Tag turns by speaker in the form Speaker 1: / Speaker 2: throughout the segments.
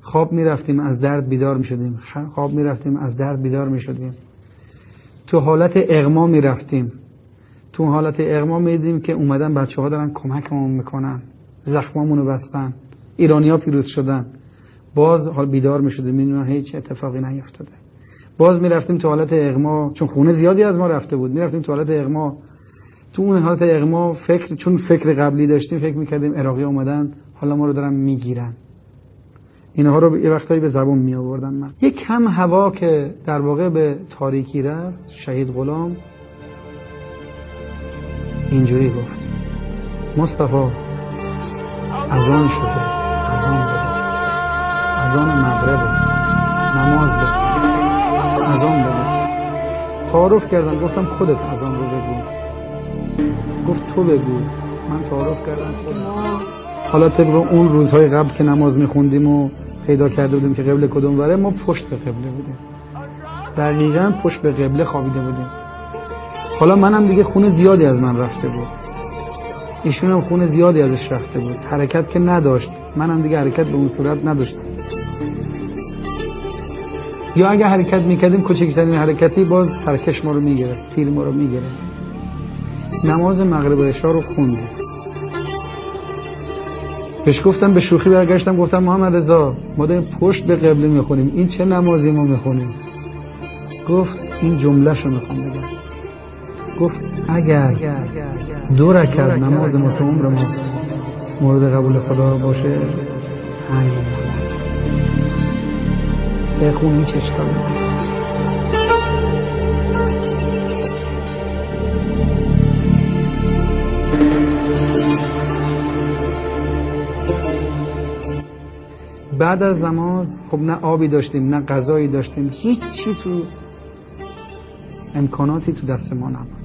Speaker 1: خواب میرفتیم از درد بیدار میشدیم، خواب میرفتیم از درد بیدار میشدیم. تو حالت اغما میرفتیم، تو حالت اغما میدیدیم که اومدن بچه‌ها دارن کمکمون میکنن، زخمامونو بستن، ایرانی‌ها پیروز شدن. باز حال بیدار میشدیم میدونم هیچ اتفاقی نیفتاده. باز میرفتیم تو حالت اغما، چون خونه زیادی از ما رفته بود، میرفتیم تو حالت اغما. تو اون حالت اغما چون فکر قبلی داشتیم فکر میکردیم عراقی اومدن حالا ما رو دارن میگیرن. اینها رو یه وقتایی به زبون می آوردن. من یک کم هوا که در واقع به تاریکی رفت، شهید غلام اینجوری گفت: مصطفی اذان شده، اذان بده، اذان مغربه، نماز بخون، اذان بده. تعارف کردم، گفتم خودت اذان رو بگو. گفت تو بگو. من تعارف کردم حالا طبق اون روزهای قبل که نماز میخوندیم و پیدا کرده بودیم که قبله کدوم وره، ما پشت به قبله بودیم، دقیقاً پشت به قبله خوابیده بودیم. حالا منم دیگه خون زیادی از من رفته بود، ایشون هم خون زیادی ازش رفته بود، حرکت که نداشت، منم دیگه حرکت به اون صورت نداشتم. یا اگه حرکت میکردیم کوچکترین حرکتی باز ترکش ما رو میگرفت، تیر ما رو میگرفت. نماز مغرب و عشا رو خوندیم. بهش گفتم، به شوخی برگشتم گفتم محمد رضا ما داریم پشت به قبله میخونیم، این چه نمازی ما میخونیم؟ گفت این جمله شو میخوام بگم. گفت اگر 2 رکعت نماز ما تو عمر ما مورد قبول خدا باشه همین نماز بخون، هیچ اشکالی نیست. بعد از نماز خب نه آبی داشتیم نه غذایی داشتیم، هیچی تو امکاناتی تو دست ما نبود.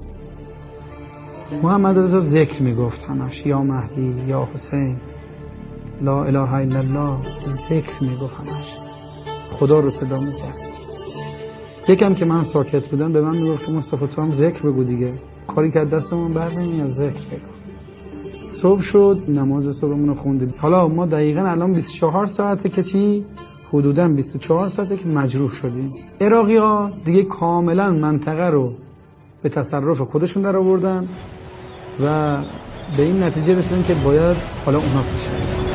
Speaker 1: محمد رضا ذکر میگفت همش، یا مهدی یا حسین لا اله الا الله، ذکر میگفت همش، خدا رو صدا میکرد. یکم که من ساکت بودم به من میگفت مصطفی تو هم ذکر بگو دیگه، کاری که دستمون بر نمیاد، ذکر بگو. صبح شد، نماز صبحمون رو خوندیم. حالا ما دقیقاً الان 24 ساعته که چی؟ حدوداً 24 ساعته که مجروح شدیم. عراقی‌ها دیگه کاملاً منطقه رو به تصرف خودشون در آوردن و به این نتیجه رسیدن که باید حالا اونها پیش برن.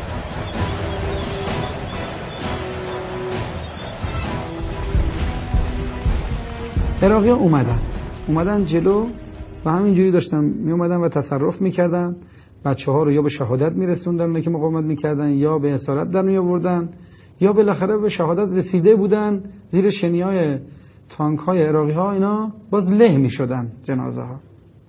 Speaker 1: عراقی‌ها اومدن جلو و همینجوری داشتن می اومدن و تصرف میکردن. بچه‌ها رو یا به شهادت میرسوندن اونایی که مقاومت میکردن، یا به اسارت در می آوردن، یا بالاخره به شهادت رسیده بودن، زیر شنیای تانک‌های عراقی‌ها اینا باز له میشدن جنازه‌ها.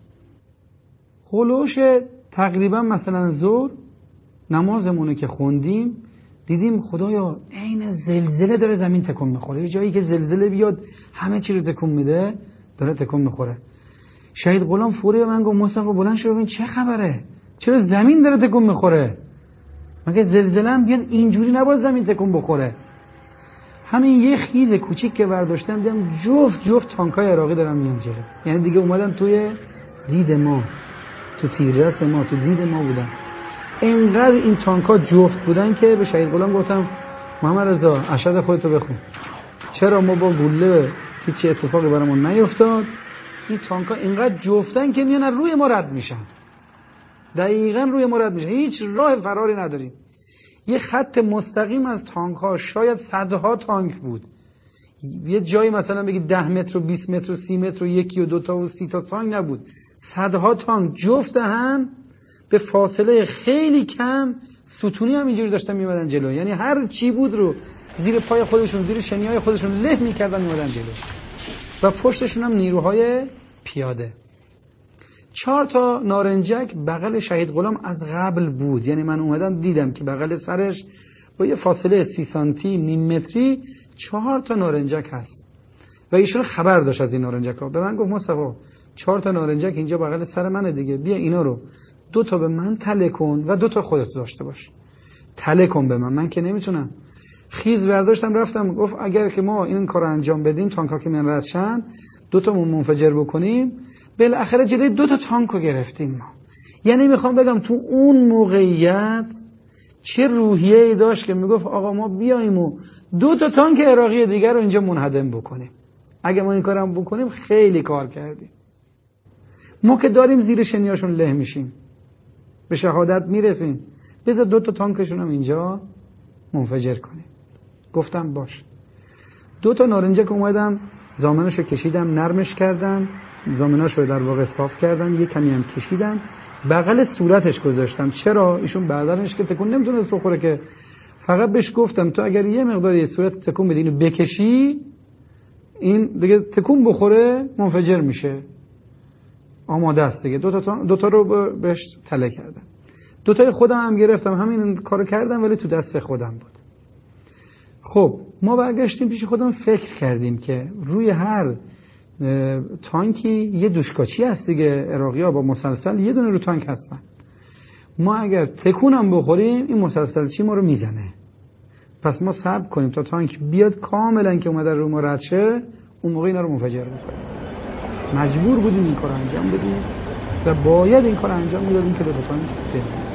Speaker 1: هولوش تقریبا مثلا ظهر نمازمونه که خوندیم دیدیم خدایا عین زلزله داره زمین تکون میخوره. یه جایی که زلزله بیاد همه چی رو تکون میده، داره تکون میخوره. شهید غلام فوری به من گفت مصطفی بلند شو ببین چه خبره، چرا زمین داره تکون میخوره؟ مگه زلزله هم بیاد اینجوری نباید زمین تکون بخوره؟ همین یه خیز کوچیک که برداشتم دیدم جفت تانکای عراقی دارن میان جلو. یعنی دیگه اومدن توی دید ما، تو تیررس ما، تو دید ما بودن. اینقدر این تانکا جفت بودن که به شهید غلام گفتم محمد رضا اشهد خودتو بخون. چرا ما با گوله هیچ اتفاقی برامون نیفتاد؟ این تانکا اینقدر جفتن که میان روی ما رد میشن، دقیقاً روی ما رد میشن، هیچ راه فراری نداریم. یه خط مستقیم از تانک ها، شاید صدها تانک بود. یه جایی مثلا بگید 10 متر و 20 متر و 30 متر و 1 و 2 تا و 30 تا تانک نبود، صدها تانک جفت هم به فاصله خیلی کم ستونی هم اینجوری داشتن میمدن جلو. یعنی هر چی بود رو زیر پای خودشون، زیر شنیهای خودشون له میکردن میمدن جلو و پشتشون هم نیروهای پیاده. 4 تا نارنجک بغل شهید غلام از قبل بود. یعنی من اومدم دیدم که بغل سرش با یه فاصله 30 سانتی نیم متری 4 تا نارنجک هست و ایشون خبر داشت از این نارنجک ها. به من گفت مصطفی 4 تا نارنجک اینجا بغل سر منه دیگه، بیا اینا رو 2 تا به من تله کن و 2 تا خودت داشته باش. تله کن به من که نمیتونم. خیز برداشتم رفتم. گفت اگر که ما این کارو انجام بدیم تانکا که من رد شن 2 تامون منفجر بکنیم، بالاخره جلوی 2 تا تانکو گرفتیم ما. یعنی میخوام بگم تو اون موقعیت چه روحیه‌ای داشت که میگفت آقا ما بیاییم و 2 تانک عراقی دیگر رو اینجا منهدم بکنیم. اگه ما این کارم بکنیم خیلی کار کردیم. ما که داریم زیر شنیاشون له میشیم، به شهادت میرسیم، بذار 2 تانکشون هم اینجا منفجر کنیم. گفتم باش. 2 نارنجک اومدم زامنشو کشیدم، نرمش کردم، زامناشو در واقع صاف کردم، یه کمی هم کشیدم، بغل صورتش گذاشتم. چرا؟ ایشون بدنش که تکون نمیتونست بخوره، که فقط بهش گفتم تو اگر یه مقداری صورت تکون بدی اینو بکشی، این دیگه تکون بخوره منفجر میشه، آماده است دیگه. 2 تا رو بهش تله کردم. 2 تای خودم هم گرفتم، همین کارو کردم ولی تو دست خودم بود. خب ما برگشتیم پیش خودم، فکر کردیم که روی هر تانکی یه دوشکاچی هست دیگه، عراقی‌ها با مسلسل یه دونه رو تانک هستن. ما اگر تکونم بخوریم این مسلسلچی ما رو میزنه، پس ما صبر کنیم تا تانک بیاد کاملا که اومده رو ما رد شه، اون موقع اینا رو منفجر بکنیم. مجبور بودیم این کار انجام بدیم و باید این کار انجام میدادیم که به تانک بریم.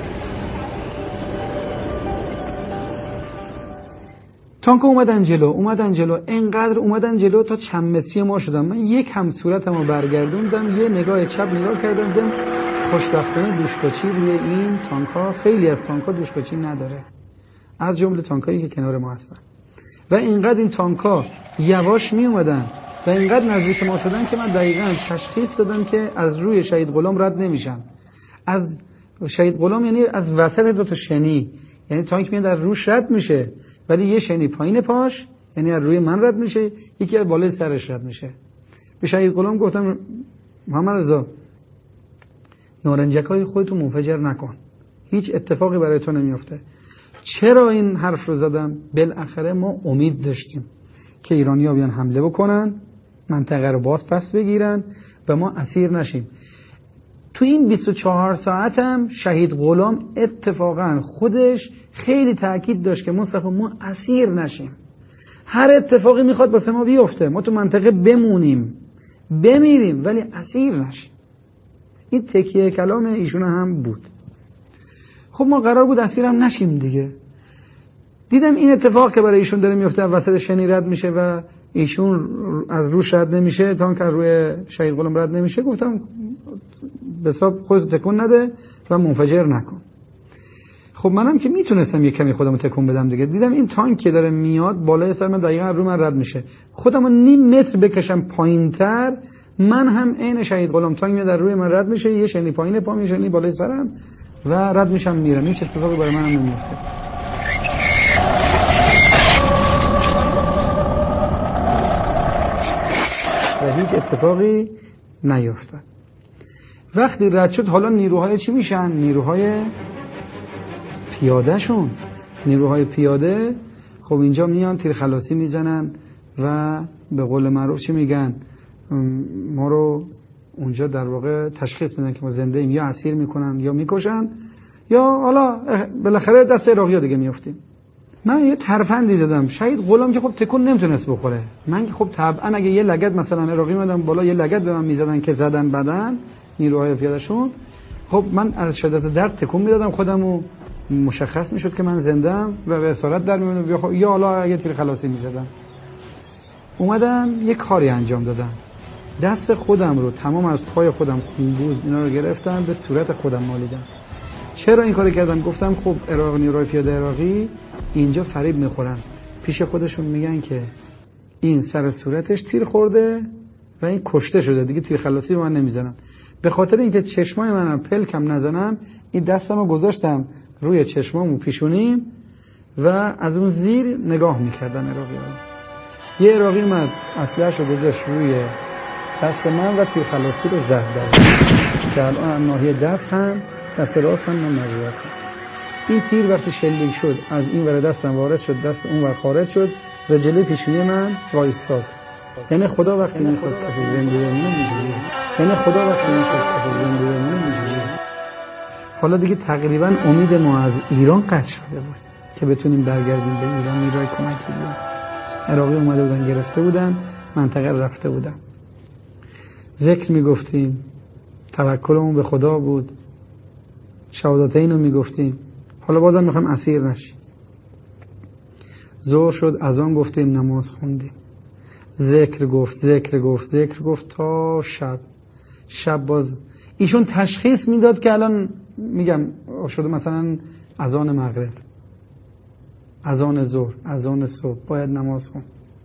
Speaker 1: تانک اومدن جلو، انقدر اومدن جلو تا چند متری ما شدن. من یک هم صورتمو برگردوندم، یه نگاه چپ نگاه کردم، دیدم خوشبختانه دوشکاچی روی این تانک‌ها، خیلی از تانک‌ها دوشکاچی نداره، از جمله تانکایی که کنار ما هستن. و اینقدر این تانک‌ها یواش می اومدن و اینقدر نزدیک ما شدن که من دقیقاً تشخیص دادم که از روی شهید غلام رد نمیشن. از شهید غلام یعنی از وسط 2 تا شنی، یعنی تانک میاد در روش رد میشه ولی یه شنی پایین پاش، یعنی از روی من رد میشه، یکی از بالای سرش رد میشه. به شهید غلام گفتم محمد رضا نارنجکای خودتو منفجر نکن، هیچ اتفاقی برای تو نمیفته. چرا این حرف رو زدم؟ بالاخره ما امید داشتیم که ایرانی‌ها بیان حمله بکنن، منطقه رو باز پس بگیرن و ما اسیر نشیم. تو این 24 ساعت هم شهید غلام اتفاقا خودش خیلی تاکید داشت که مصطفی ما اسیر نشیم، هر اتفاقی میخواد واسه ما بیفته، ما تو منطقه بمونیم بمیریم ولی اسیر نشیم. این تکیه کلام ایشون هم بود. خب ما قرار بود اسیر هم نشیم دیگه. دیدم این اتفاق که برای ایشون داره میفته، وسط شنی رد میشه و ایشون از روش رد نمیشه، تانک روی شهید غلام رد نمیشه. گفتم به حساب خودت تکون نده و منفجر نکن. خب منم که میتونستم یک کمی خودمو تکون بدم دیگه. دیدم این تانک که داره میاد بالای سر من دقیقاً رو من رد میشه، خودمو نیم متر بکشم پایینتر، من هم عین شهید غلام تانک میاد در روی من رد میشه، یه شنی پایین پام، یه شنی بالای سرم و رد میشم میرم. هیچ اتفاقی برای منم نمیفته. و هیچ اتفاقی نیفتاد. وقتی رد شد حالا نیروهای چی میشن؟ نیروهای پیاده شون. نیروهای پیاده خب اینجا میان تیر خلاصی میزنن و به قول معروف چی میگن، ما رو اونجا در واقع تشخیص میدن که ما زنده ایم، یا اسیر میکنن یا میکشن یا حالا بالاخره دست عراقی‌ها دیگه میافتیم. من یه ترفندی زدم، شهید غلام که خب تکون نمیتونست بخوره، من که خب طبعا اگه یه لگد مثلا عراقی میادن بالا یه لگد به من میزدن که زدن بدن نیروهای پیادهشون، خب من از شدت درد تکون میدادم خودمو، مشخص میشد که من زنده ام و به اسارت در میومدم، یا حالا اگه تیر خلاصی میزدم. اومدم یه کاری انجام دادم، دست خودم رو تمام از پای خودم خون بود اینا رو گرفتم به صورت خودم مالیدم. چرا این کارو کردم؟ گفتم خب نیروهای پیاده عراقی اینجا فریب میخورن، پیش خودشون میگن که این سر صورتش تیر خورده و این کشته شده، دیگه تیر خلاصی به من نمیزنن. به خاطر اینکه چشمای منم پلکم نزنم، این دستمو گذاشتم روی چشمامو پیشونیم و از اون زیر نگاه میکردم عراقی‌ها. یه عراقی اومد اسلحه‌شو گذاشت روی دست من و تیر خلاصی رو زد در که الان ناحیه دست هم دست راست هم مجروح هستم. این تیر وقتی شلیک شد از این ور دستم وارد شد، دست اون ور خارج شد و جلوی پیشونی من وایستاد. یعنی خدا وقتی میخواد کسی زنده بمونه میجوره، یعنی خدا وقتی میخواد کسی زنده بمونه میجوره. حالا دیگه تقریبا امید ما از ایران قطع شده بود که بتونیم برگردیم به ایران، نیروی کمکی بیاد. عراقی اومده بودن گرفته بودن، منطقه رفته بودن. ذکر میگفتیم، توکلمون به خدا بود، شهادتین رو میگفتیم. حالا بازم میخوایم اسیر نشیم. ظهر شد، اذان گفتیم، نماز خوندیم، ذکر گفت تا شب باز ایشون تشخیص میداد که الان میگم شده مثلا اذان مغرب، اذان ظهر، اذان صبح، باید نماز خون.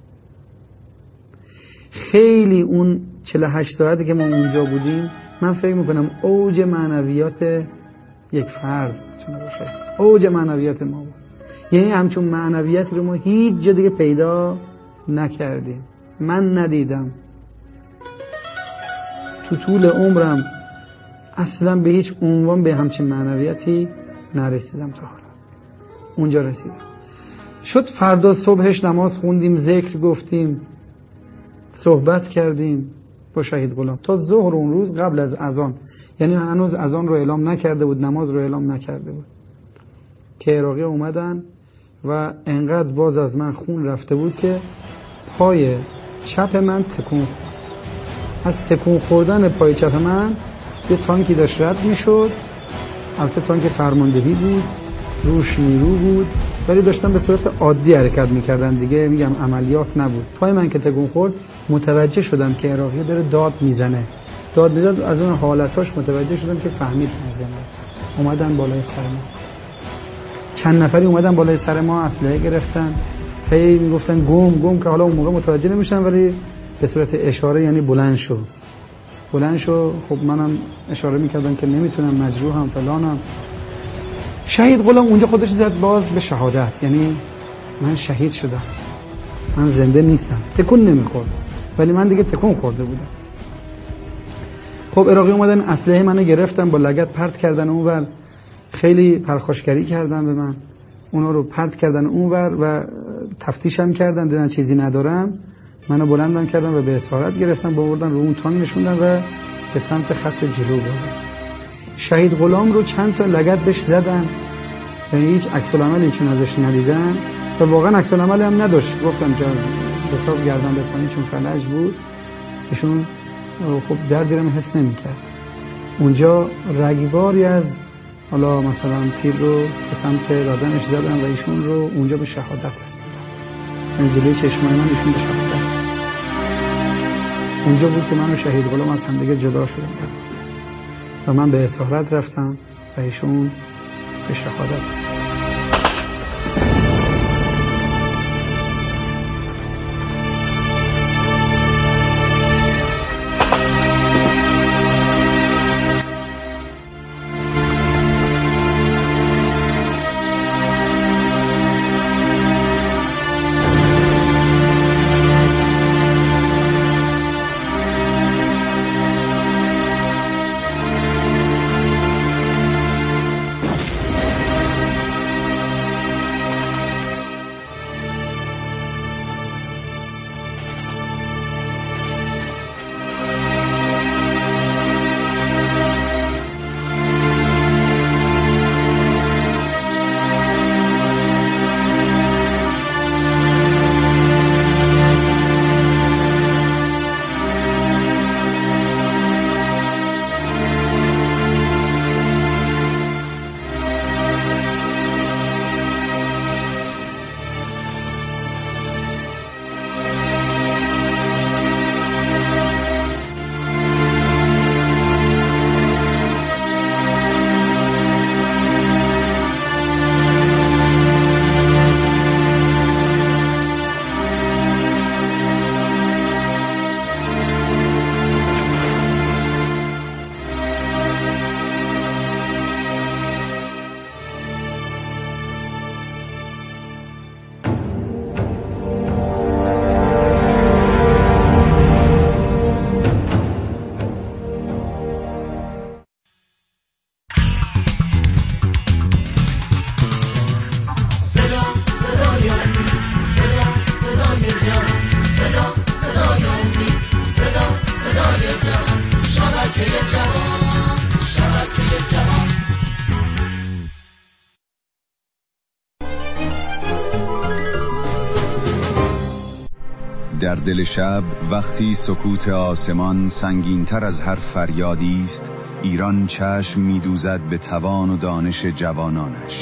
Speaker 1: خیلی اون 48 ساعتی که ما اونجا بودیم من فکر میکنم اوج معنویات یک فرد میتونه باشه، اوج معنویات ما بود. یعنی همچون معنویت رو ما هیچ جا دیگه پیدا نکردیم، من ندیدم تو طول عمرم، اصلا به هیچ عنوان به همچین معنویتی نرسیدم تا حالا. اونجا رسیدم. شد فردا صبحش نماز خوندیم، ذکر گفتیم، صحبت کردیم با شهید غلام تا ظهر اون روز قبل از اذان، یعنی هنوز اذان رو اعلام نکرده بود، نماز رو اعلام نکرده بود که عراقی اومدن و انقدر باز از من خون رفته بود که پای چپ من تکون خورد. از تکون خوردن پای چپ من یه تانکی داشت رد میشد، البته تانک فرماندهی بود، روش نیرو بود، ولی داشتن به صورت عادی حرکت میکردن دیگه، میگم عملیات نبود. پای من که تکون خورد متوجه شدم که عراقی داره داد میزنه، از اون حالتاش متوجه شدم که فهمید میزنه. اومدن بالای سر ما، چند نفری اومدن بالای سر ما، اسلحه گرفتن، هی میگفتن گم که حالا اون موقع متوجه نمیشن، ولی به صورت اشاره یعنی بلند شو. خب منم اشاره میکردم که نمیتونم، مجروحم، فلانم. شهید غلام اونجا خودش زد باز به شهادت، یعنی من شهید شدم، من زنده نیستم. تکون نمیخورد ولی من دیگه تکون خورده بودم. خب عراقی اومدن اسلحه منو گرفتن، با لگد پرت کردن اونور، خیلی پرخاشگری کردن به من، اونا رو پرت کردن اونور و تفتیشم کردن، دیدن چیزی ندارم، منو بلندم کردن و به اسارت گرفتن، بردن رو اون تانک نشوندن و به سمت خط جلو بردن. شهید غلام رو چند تا لگد بهش زدن، یعنی هیچ عکس العملی چون ازش ندیدن و واقعا عکس العملی هم نداشت. گفتم که از حساب گردن به پایین چون فلج بود، ایشون خب دردی رو حس نمی‌کرد. اونجا رگباری از حالا مثلا تیر رو به سمت بدنش زدن و ایشون رو اونجا به شهادت رسوندن. یعنی جلوی چشمای من ایشون به شهادت رسید. اونجا بود که من و شهید غلام از هم دیگه جدا شدیم و من به اسارت رفتم و ایشون به شهادت رسید.
Speaker 2: در دل شب وقتی سکوت آسمان سنگین‌تر از هر فریادی است، ایران چشم می‌دوزد به توان و دانش جوانانش.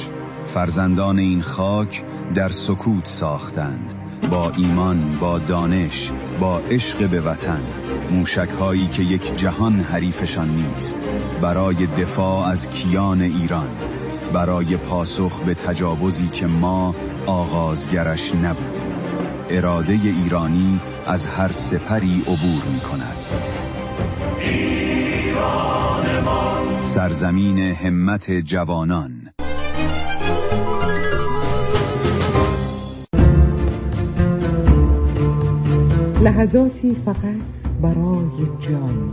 Speaker 2: فرزندان این خاک در سکوت ساختند، با ایمان، با دانش، با عشق به وطن، موشک‌هایی که یک جهان حریفشان نیست، برای دفاع از کیان ایران، برای پاسخ به تجاوزی که ما آغازگرش نبودیم. اراده ایرانی از هر سپری عبور می‌کند. ایران ما، سرزمین همت جوانان.
Speaker 3: لحظاتی فقط برای جان،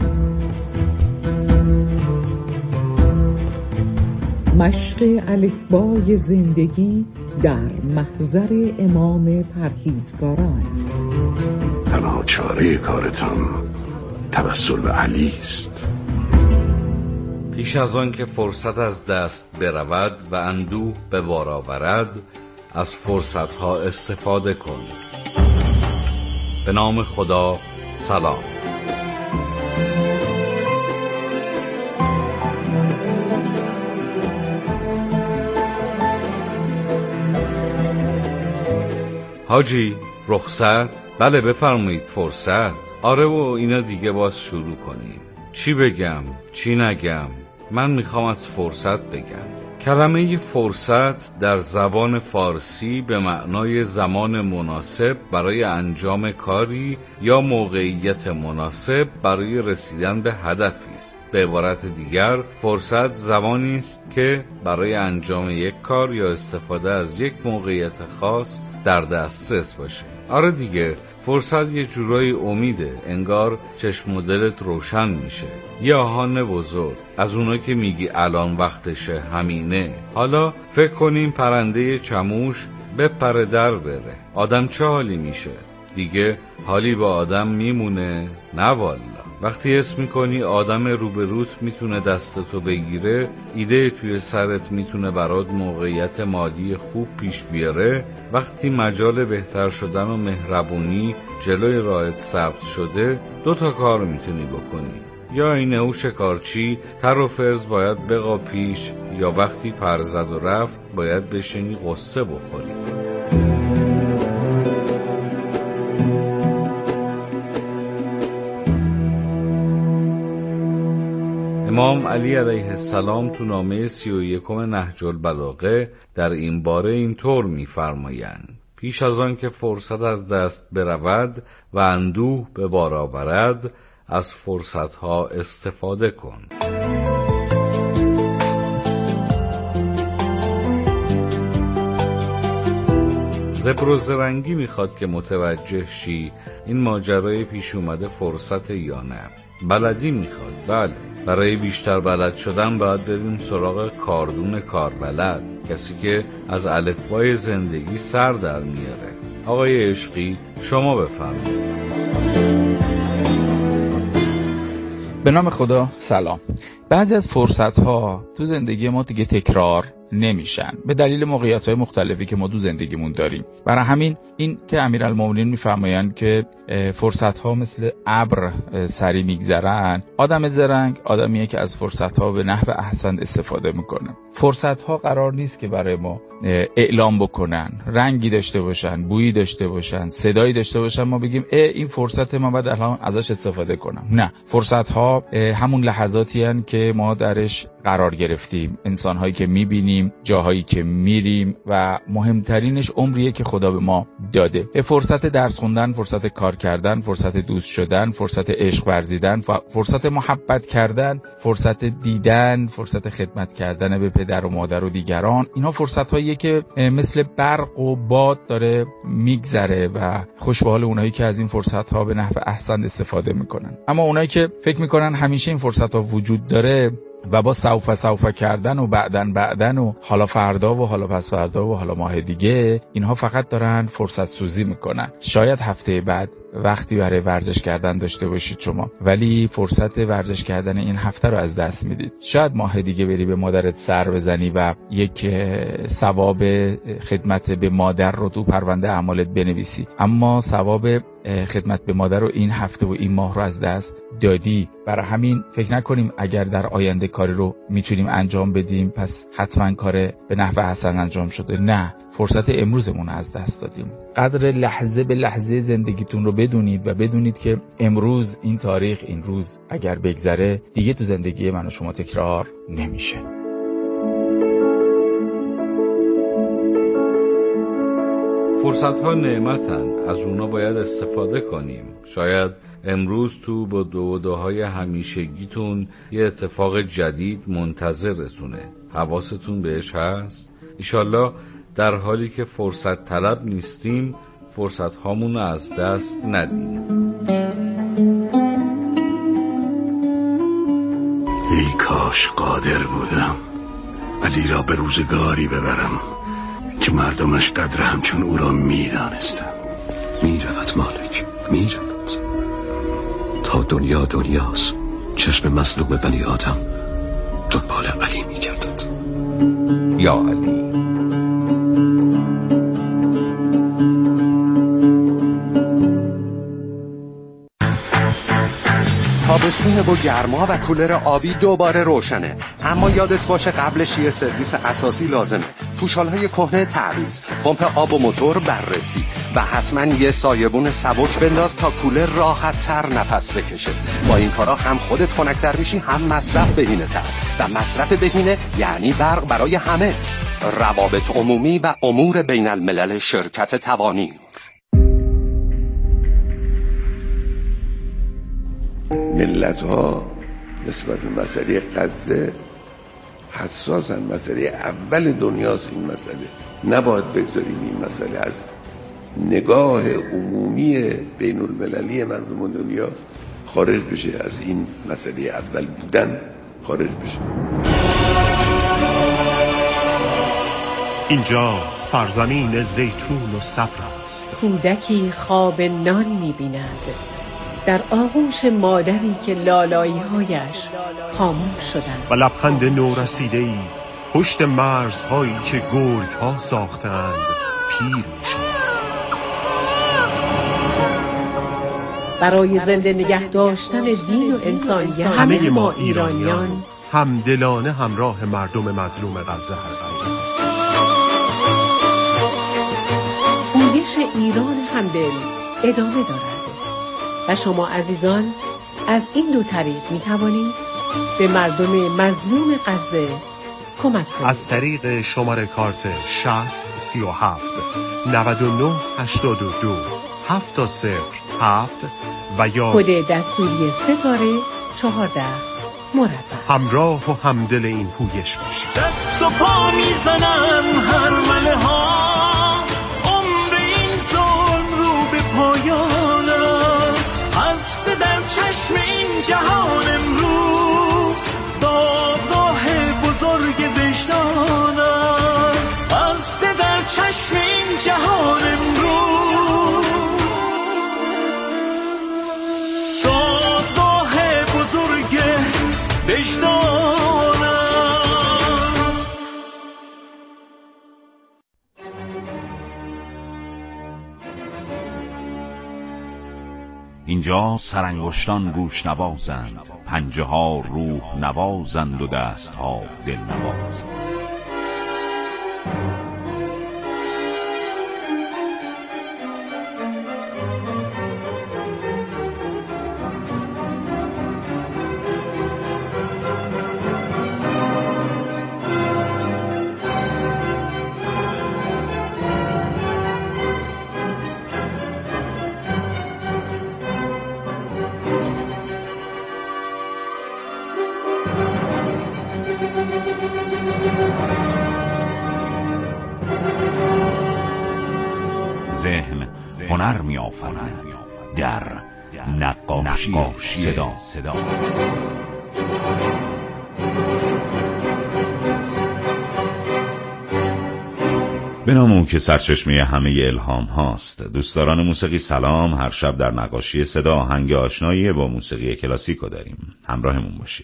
Speaker 3: مشق الفبای زندگی در محضر امام پرهیزگاران.
Speaker 4: تنها چاره کارتان توسل به علی است.
Speaker 5: پیش از آن که فرصت از دست برود و اندوه به بار آورد، از فرصتها استفاده کن. به نام خدا، سلام. حاجی، رخصت؟ بله بفرمایید. فرصت؟ آره و اینا دیگه باز شروع کنیم. چی بگم؟ چی نگم؟ من میخوام از فرصت بگم. کلمه فرصت در زبان فارسی به معنای زمان مناسب برای انجام کاری یا موقعیت مناسب برای رسیدن به هدفی است. به عبارت دیگر، فرصت زمانی است که برای انجام یک کار یا استفاده از یک موقعیت خاص در دسترس باشه. آره دیگه، فرصت یه جورایی امیده، انگار چشم و دلت روشن میشه. یه آهن بزرگ، از اونا که میگی الان وقتشه، همینه. حالا فکر کنیم پرنده چموش بپره در بره، آدم چه حالی میشه؟ دیگه حالی با آدم میمونه؟ نه والا. وقتی حس میکنی آدم روبروت میتونه دستتو بگیره، ایده توی سرت میتونه برات موقعیت مالی خوب پیش بیاره، وقتی مجال بهتر شدن و مهربونی جلوی راهت سبز شده، 2 کار میتونی بکنی. یا این او شکارچی تر و فرز باید بقا پیش، یا وقتی پر زد و رفت باید بشینی قصه بخوری. امام علی علیه السلام تو نامه 31 نهج البلاغه در این باره اینطور می‌فرمایند: پیش از آن که فرصت از دست برود و اندوه به بار آورد، از فرصتها استفاده کن. زبر و زرنگی میخواد که متوجه شی این ماجرای پیش اومده فرصت یا نه. بلدی میخواد، بله. برای بیشتر بلد شدن باید بریم سراغ کاردون کاربلد، کسی که از الفبای زندگی سر در میاره. آقای عشقی، شما بفرمایید.
Speaker 6: به نام خدا، سلام. بعضی از فرصت‌ها تو زندگی ما دیگه تکرار نمیشن به دلیل موقعیت‌های مختلفی که ما تو زندگیمون داریم. برای همین این که امیرالمومنین میفرمایند که فرصت‌ها مثل ابر سری میگذرن، آدم زرنگ آدمیه که از فرصت‌ها به نحو احسن استفاده میکنه. فرصت‌ها قرار نیست که برای ما اعلام بکنن، رنگی داشته باشن، بویی داشته باشن، صدایی داشته باشن ما بگیم این فرصت ما باید الان ازش استفاده کنم. نه، فرصت‌ها همون لحظاتی هستند که ما درش قرار گرفتیم، انسان‌هایی که می‌بینیم، جاهایی که میریم و مهمترینش عمریه که خدا به ما داده. فرصت درس خوندن، فرصت کار کردن، فرصت دوست شدن، فرصت عشق ورزیدن، فرصت محبت کردن، فرصت دیدن، فرصت خدمت کردن به پدر و مادر و دیگران، اینا فرصت‌هاییه که مثل برق و باد داره میگذره و خوش به حال اونایی که از این فرصت‌ها به نحو احسن استفاده میکنن. اما اونایی که فکر میکنن همیشه این فرصت‌ها وجود داره و با سوف کردن و بعدن و حالا فردا و حالا پس فردا و حالا ماه دیگه، اینها فقط دارن فرصت سوزی میکنن. شاید هفته بعد وقتی برای ورزش کردن داشته باشید شما، ولی فرصت ورزش کردن این هفته رو از دست میدید. شاید ماه دیگه بری به مادرت سر بزنی و یک ثواب خدمت به مادر رو تو پرونده اعمالت بنویسی، اما ثواب خدمت به مادر رو این هفته و این ماه رو از دست دادی. برای همین فکر نکنیم اگر در آینده کاری رو میتونیم انجام بدیم پس حتما کار به نحو حسن انجام شده. نه، فرصت امروزمون رو از دست دادیم. قدر لحظه به لحظه زندگیتون رو بدونید و بدونید که امروز این تاریخ، این روز اگر بگذره دیگه تو زندگی من و شما تکرار نمیشه.
Speaker 5: فرصت ها نعمتن، از اونا باید استفاده کنیم. شاید امروز تو با دو همیشگیتون یه اتفاق جدید منتظرتونه، حواستون بهش هست؟ ایشالله در حالی که فرصت طلب نیستیم فرصت هامون رو از دست ندیم.
Speaker 4: ای کاش قادر بودم علی را به روزگاری ببرم که مردمش قدر همچون او را میدانستم. میرود مالک، میرود تا دنیا دنیاست. چشم مظلوم بنی آدم دنبال علی میگردد.
Speaker 5: یا علی.
Speaker 7: تابستون با گرما و کولر آبی دوباره روشنه، اما یادت باشه قبلش یه سرویس اساسی لازمه. پوشال‌های کهنه تعویض، پمپ آب و موتور بررسی و حتما یه سایبون سبک بنداز تا کولر راحت تر نفس بکشه. با این کارا هم خودت خنک‌تر میشی هم مصرف بهینه تر و مصرف بهینه یعنی برق برای همه. روابط عمومی و امور بین الملل شرکت توانی.
Speaker 4: ملت ها نسبت به مسئله غزه حساسن. مسئله اول دنیاست این مسئله. نباید بگذاریم این مسئله از نگاه عمومی بین المللی مردم دنیا خارج بشه، از این مسئله اول بودن خارج بشه.
Speaker 8: اینجا سرزمین زیتون و صفر است.
Speaker 9: کودکی خواب نان می‌بیند در آغوش مادری که لالایی‌هایش خاموش شدند
Speaker 8: و لبخند نورسیده‌ای پشت مرزهایی که گرگ‌ها ساختند پیر می‌شد.
Speaker 9: برای زنده نگه داشتن دین و انسانیت
Speaker 8: همه ما ایرانیان همدلانه همراه مردم مظلوم غزه هستیم.
Speaker 9: پویش ایران همدل ادامه دارد و شما عزیزان از این دو طریق می توانید به مردم مظلوم غزه کمک کنید.
Speaker 8: از طریق شماره کارت 60 37 99 82 707 و یا
Speaker 9: کد دستوری ستاره 14 مربع.
Speaker 8: همراه و همدل این پویش باشید.
Speaker 10: دست و پا میزنن هرمله ها، عمر این ظلم رو به پایان است. هسته در چشم این جهان امروز دادگاه بزرگ وجدان است. هسته در چشم این جهان امروز دادگاه بزرگ وجدان است.
Speaker 11: اینجا سرانگشتان گوش نوازند، پنجه ها روح نوازند و دست ها دل نوازند. ذهن هنر می آفریند در نقاشی صدا. به نام او که سرچشمه همه الهام هاست. دوستداران موسیقی سلام. هر شب در نقاشی صدا آهنگ آشنایی با موسیقی کلاسیکو داریم. همراهمون باشید.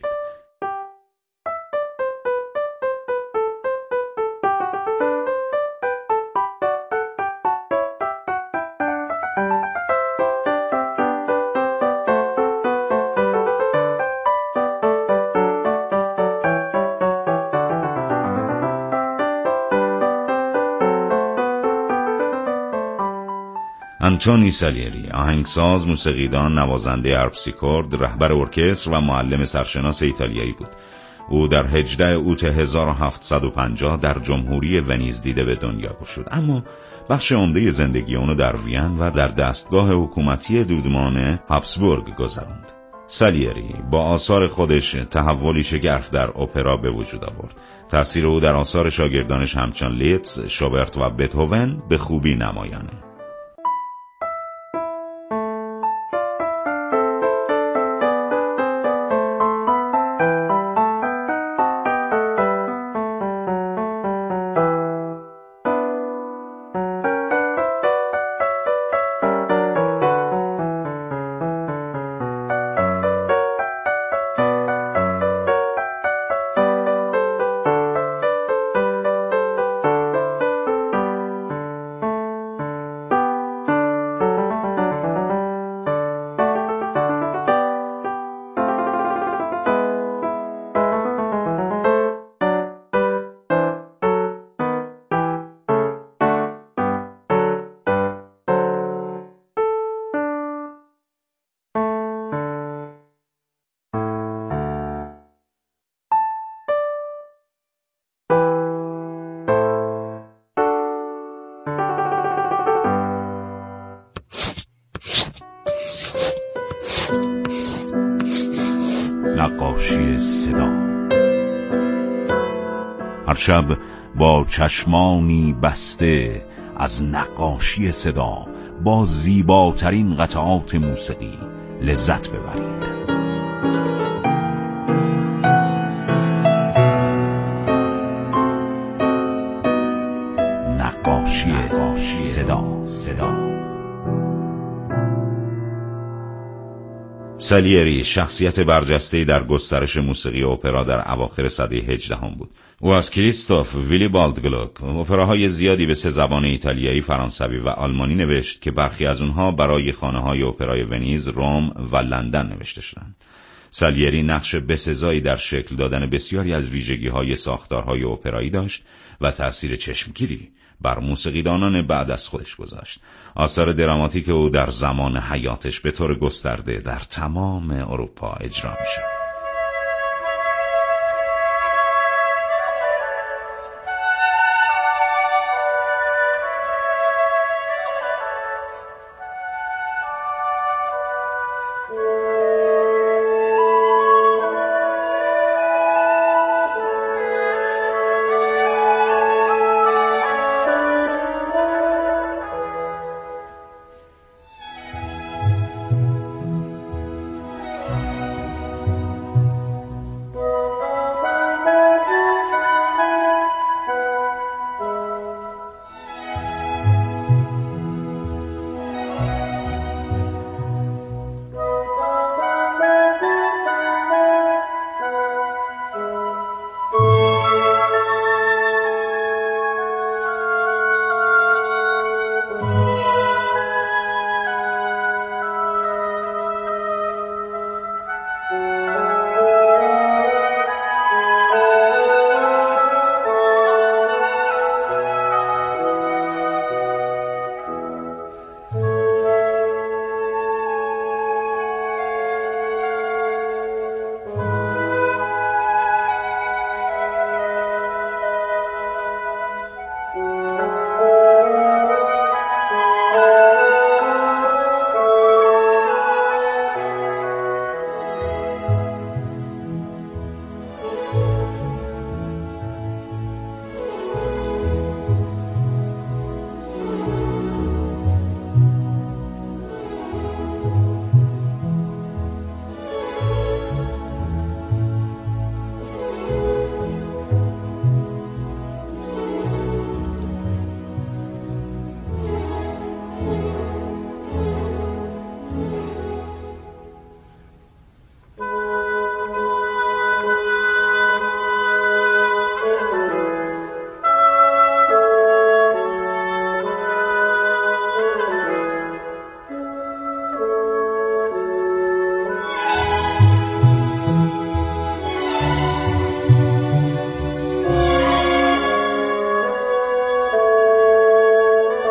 Speaker 11: آنتونی سالیری، آهنگساز، موسیقیدان، نوازنده هارپسیکورد، رهبر ارکستر و معلم سرشناس ایتالیایی بود. او در 18 اوت 1750 در جمهوری ونیز دیده به دنیا گشود، اما بخش عمده زندگی اونو در وین و در دستگاه حکومتی دودمان هابسبورگ گذراند. سالیری با آثار خودش تحولی شگرف در اپرا به وجود آورد. تأثیر او در آثار شاگردانش همچون لیتز، شوبرت و بتهوون به خوبی نمایانه. نقاشی صدا. هر شب با چشمانی بسته از نقاشی صدا با زیباترین قطعات موسیقی لذت ببرید. نقاشی صدا. سالیری شخصیت برجسته‌ای در گسترش موسیقی اپرا در اواخر سده 18 بود. او از کریستوف ویلیبالد گلوک اپراهای زیادی به 3 زبان ایتالیایی، فرانسوی و آلمانی نوشت که برخی از اونها برای خانه‌های اپرای ونیز، روم و لندن نوشته شدند. سالیری نقش بسزایی در شکل دادن بسیاری از ویژگی‌های ساختارهای اپرایی داشت و تأثیر چشمگیری بر موسیقیدانان بعد از خودش گذاشت. آثار دراماتیک او در زمان حیاتش به طور گسترده در تمام اروپا اجرا می‌شد.